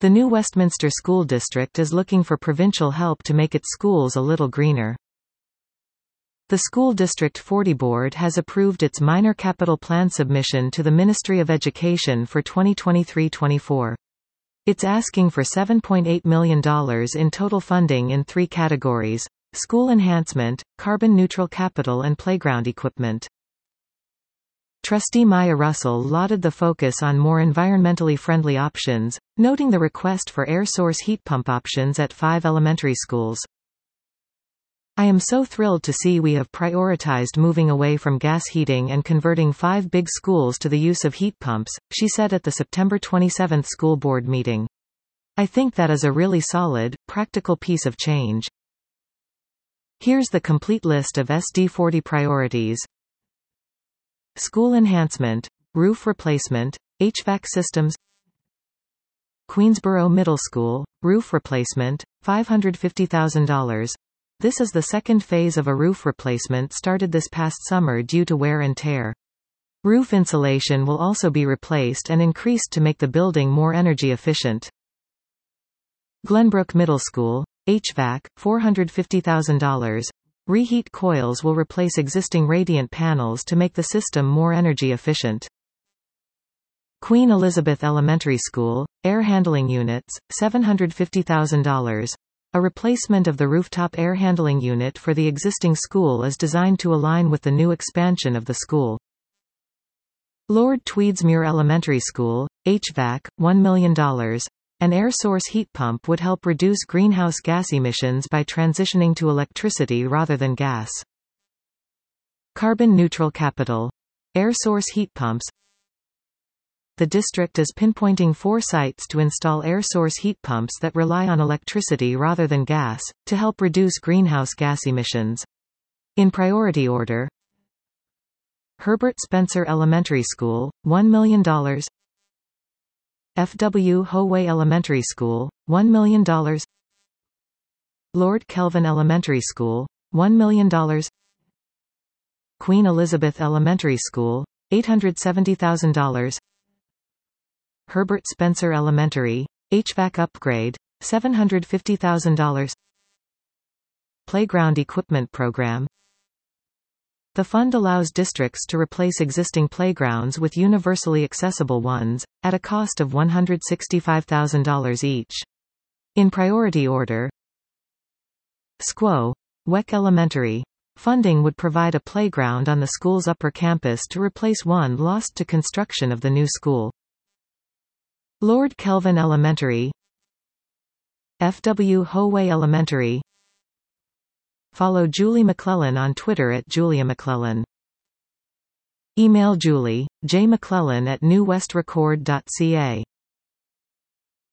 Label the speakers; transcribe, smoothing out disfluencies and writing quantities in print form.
Speaker 1: The new Westminster School District is looking for provincial help to make its schools a little greener. The School District 40 Board has approved its minor capital plan submission to the Ministry of Education for 2023-24. It's asking for $7.8 million in total funding in 3 categories: school enhancement, carbon-neutral capital and playground equipment. Trustee Maya Russell lauded the focus on more environmentally friendly options, noting the request for air source heat pump options at 5 elementary schools. "I am so thrilled to see we have prioritized moving away from gas heating and converting 5 big schools to the use of heat pumps," she said at the September 27 school board meeting. "I think that is a really solid, practical piece of change." Here's the complete list of SD40 priorities. School enhancement, roof replacement, HVAC systems. Queensborough Middle School, roof replacement, $550,000. This is the second phase of a roof replacement started this past summer due to wear and tear. Roof insulation will also be replaced and increased to make the building more energy efficient. Glenbrook Middle School, HVAC, $450,000. Reheat coils will replace existing radiant panels to make the system more energy efficient. Queen Elizabeth Elementary School, air handling units, $750,000. A replacement of the rooftop air handling unit for the existing school is designed to align with the new expansion of the school. Lord Tweedsmuir Elementary School, HVAC, $1 million. An air source heat pump would help reduce greenhouse gas emissions by transitioning to electricity rather than gas. Carbon neutral capital. Air source heat pumps. The district is pinpointing 4 sites to install air source heat pumps that rely on electricity rather than gas, to help reduce greenhouse gas emissions. In priority order: Herbert Spencer Elementary School, $1 million. F.W. Howay Elementary School, $1 million. Lord Kelvin Elementary School, $1 million. Queen Elizabeth Elementary School, $870,000. Herbert Spencer Elementary, HVAC upgrade, $750,000. Playground Equipment Program. The fund allows districts to replace existing playgrounds with universally accessible ones, at a cost of $165,000 each. In priority order: Squo. Weck Elementary. Funding would provide a playground on the school's upper campus to replace one lost to construction of the new school. Lord Kelvin Elementary. F.W. Howay Elementary. Follow Julie McClellan on Twitter at Julia McClellan. Email Julie, jmcclellan@newwestrecord.ca.